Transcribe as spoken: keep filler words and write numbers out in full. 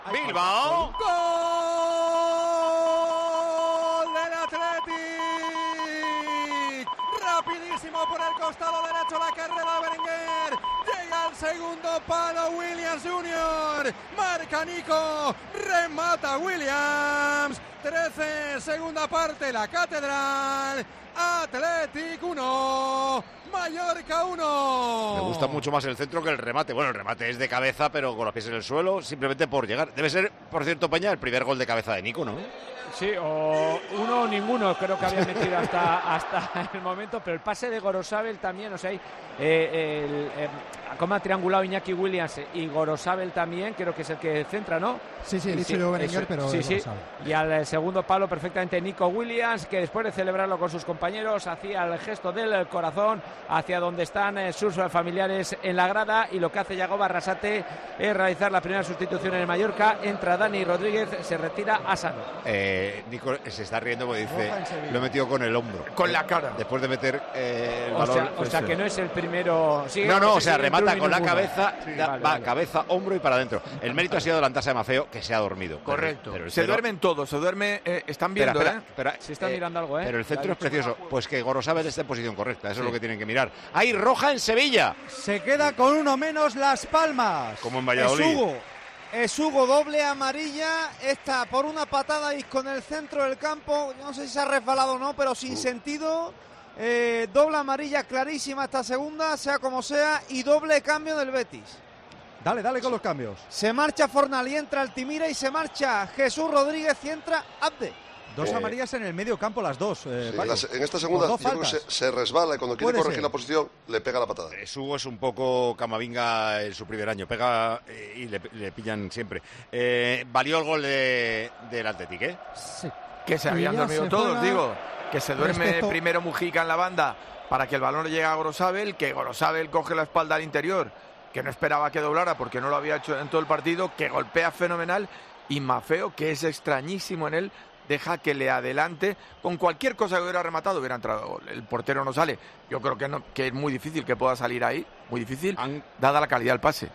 Bilbao. ¡Gol del Athletic! Rapidísimo por el costado derecho la carrera de Berenguer. Llega al segundo palo Williams junior Marca Nico. Remata Williams. trece, segunda parte, la Catedral. Athletic uno, Mallorca uno. Me gusta mucho más el centro que el remate. Bueno, el remate es de cabeza, pero con los pies en el suelo, simplemente por llegar. Debe ser, por cierto, Peña, el primer gol de cabeza de Nico, ¿no? Sí, o uno o ninguno creo que había metido hasta, hasta el momento, pero el pase de Gorosabel también, o sea, eh, el, eh, como ha triangulado Iñaki Williams y Gorosabel también, creo que es el que centra, ¿no? Sí, sí, he dicho yo Berenguer, pero sí, sí. Gorosabel. Y al segundo palo perfectamente Nico Williams, que después de celebrarlo con sus compañeros hacía el gesto del corazón hacia donde están eh, sus familiares en la grada, y lo que hace Yagoba Arrasate es realizar la primera sustitución en el Mallorca. Entra Dani Rodríguez, se retira Asano. Eh, Nico se está riendo porque dice, lo he metido con el hombro. Con la cara. Después de meter eh, el O balón. sea, o sea que no es el primero. Sigue, No, no, o sigue sea, entre remata uno y con la ninguno. cabeza, Sí, da- vale, va vale. cabeza, hombro y para adentro. El mérito ha sido adelantarse a Mafeo, que se ha dormido. Correcto. Pero el se cero- duermen todos, se duerme. Eh, están Espera, viendo, espera, ¿eh? espera, Se está eh, mirando algo, ¿eh? Pero el centro Lo es ha dicho. precioso. Pues que Gorosabel esté en posición correcta, eso Sí. es lo que tienen que mirar. ¡Hay roja en Sevilla! Se queda con uno menos Las Palmas. Como en Valladolid. Es Hugo. Es Hugo, doble amarilla. Esta por una patada y con el centro del campo. No sé si se ha resbalado o no, pero sin sentido. Eh, doble amarilla clarísima esta segunda, sea como sea. Y doble cambio del Betis. Dale, dale con los cambios. Se marcha Fornal y entra Altimira, y se marcha Jesús Rodríguez y entra Abde. Dos Eh, amarillas en el medio campo, las dos. Eh, Sí, Paco. en, la- en esta segunda Por dos yo creo que se, faltas. se resbala y cuando quiere Puede corregir ser. la posición le pega la patada. Eh, Hugo es un poco Camavinga en su primer año, pega eh, y le, le pillan siempre. Eh, valió el gol de, del Athletic, ¿eh? Sí. Que se Y habían ya dormido se todos, fuera. digo. Que se duerme Respecto- primero Mujica en la banda para que el balón le llegue a Gorosabel, que Gorosabel coge la espalda al interior, que no esperaba que doblara porque no lo había hecho en todo el partido, que golpea fenomenal, y Mafeo, que es extrañísimo en él, deja que le adelante. Con cualquier cosa que hubiera rematado hubiera entrado gol. El portero no sale. Yo creo que, no, que es muy difícil que pueda salir ahí, muy difícil, Han- dada la calidad del pase.